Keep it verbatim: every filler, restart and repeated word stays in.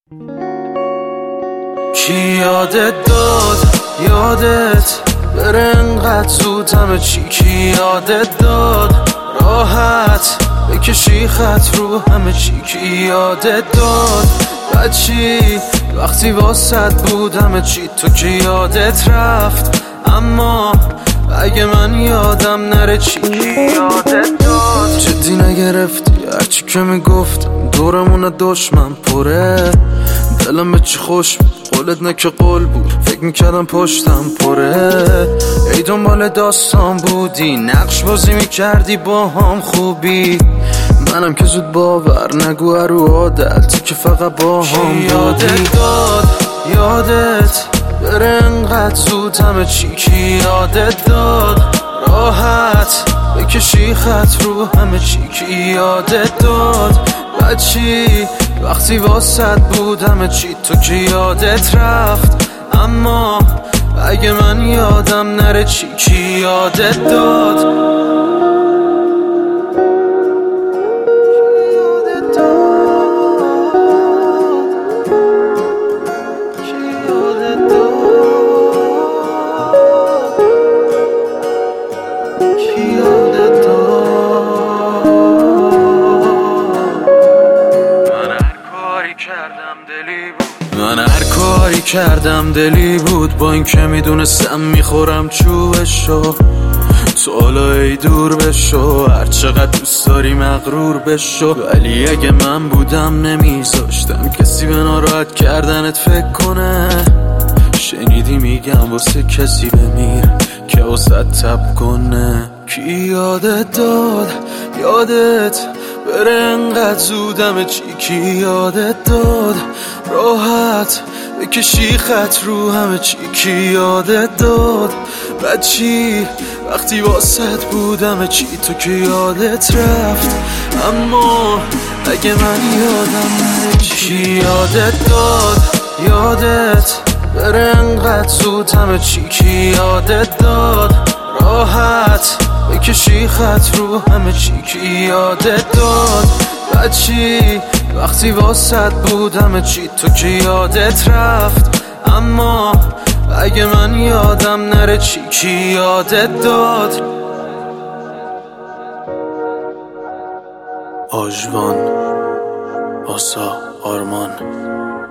کی یادت داد یادت بره انقدر زود همه چی؟ کی یادت داد راحت بکشی خط رو همه چی؟ کی یادت داد بعد چی وقتی واسط بود همه چی؟ تو کی یادت رفت اما اگه من یادم نره چی؟ کی یادت داد جدی نگرفتی هرچی که میگفتم دورمون دشمن پره دلم به چی خوش بود قولت نه که قول بود فکر میکردم پشتم پره ای دنبال داستان بودی نقش بازی میکردی با هم خوبی منم که زود باور نگو رو عادت که فقط با هم بودی یادت داد یادت بره انقدر زود همه چی؟ کی یادت داد راحت بکشی خط رو همه چی؟ کی یادت داد بعد چی وقتی واسط بود همه چی؟ تو کی یادت رفت اما اگه من یادم نره چی؟ کی یادت داد من هر کاری کردم دلی بود با این که میدونستم میخورم چوبشو تو حالا ای دور بشو هر چقدر دوست داری مغرور بشو ولی اگه من بودم نمیذاشتم کسی به ناراحت کردنت فکر کنه شنیدی میگم واسه کسی بمیر که واسه تب کنه کی یادت داد یادت بره انقدر زودمه چی؟ کی یادت داد راحت بکشی خط رو همه چی؟ کی یادت داد بعد چی وقتی واسط بودمه چی؟ تو کی یادت رفت اما اگه من یادم نره کی یادت داد یادت بره انقدر زود همه چی؟ کی یادت داد راحت بکشی خط رو همه چی؟ کی یادت داد بعد چی وقتی واسط بود همه چی؟ تو کی یادت رفت اما اگه من یادم نره چی؟ کی یادت داد آژوان آسا آرمان